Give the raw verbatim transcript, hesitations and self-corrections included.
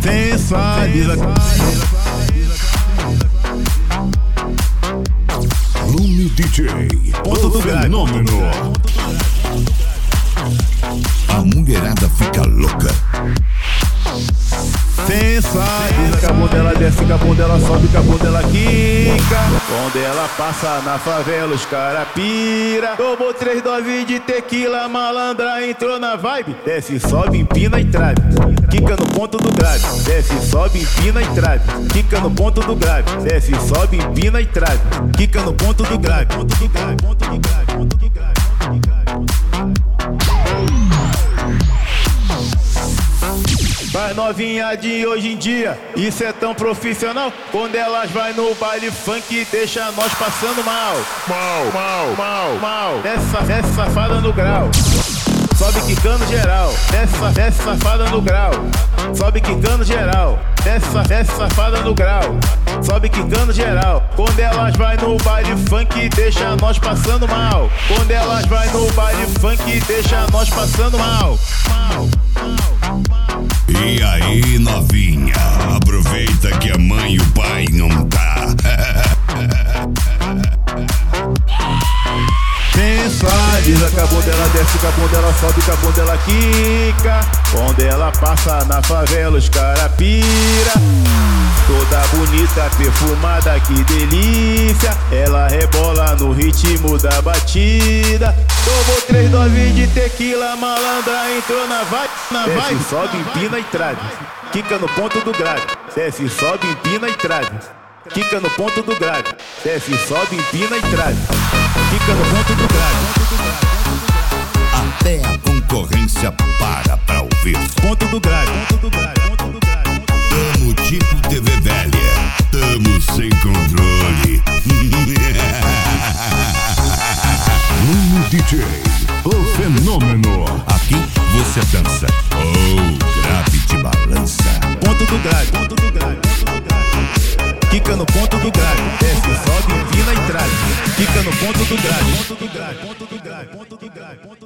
Sensualiza. Lume D J, Ponto do fenômeno. A mulherada fica louca. Sensualiza. Que a bundela desce, que a bundela sobe, que a bundela quica. Quando ela passa na favela, os cara pira. Tomou três doses de tequila, malandra entrou na vibe. Desce, sobe, empina e trave. Quica no ponto do grave. Desce, sobe, empina e trave. Quica no ponto do grave. Desce, sobe, empina e trave. Quica no ponto do grave. Ponto do grave, ponto do grave, ponto do grave, ponto do grave. Vai novinha de hoje em dia, isso é tão profissional. Quando elas vai no baile funk, deixa nós passando mal. Mal, mal, mal, mal. Desce, desce safada no grau. Sobe quicando geral. Desce, desce safada no grau. Sobe quicando geral. Desce, desce safada no grau. Sobe quicando geral. Quando elas vai no baile funk, deixa nós passando mal. Quando elas vai no baile funk, deixa nós passando mal. Mal, mal, mal. E aí, novinha, aproveita que a mãe e o pai não tá. Sensualiza, que a bundela desce, que a bundela sobe, que a bundela quica. Quando ela passa na favela, os cara pira. Toda bonita, perfumada, que delícia. Ela rebola no ritmo da batida. Tomou três doses de tequila, malandra entrou na vibe. Na vibe. Desce, sobe, empina e trave. Quica no ponto do grave. Desce, sobe, empina e trave. Quica no ponto do grave. Desce, sobe, empina e trave. Fica no ponto do grave. Até a concorrência para pra ouvir. Ponto do grave. Ponto do grave. Ponto do grave. Tamo tipo T V velha. Tamo sem controle. Lume D J, o fenômeno. Aqui você dança. Oh, grave de balança. Ponto do grave. Ponto do grave. Fica no ponto do grave. Desce, sobe, empina e trave. Fica no ponto do grave. Ponto do grave. Ponto do grave. Ponto do grave.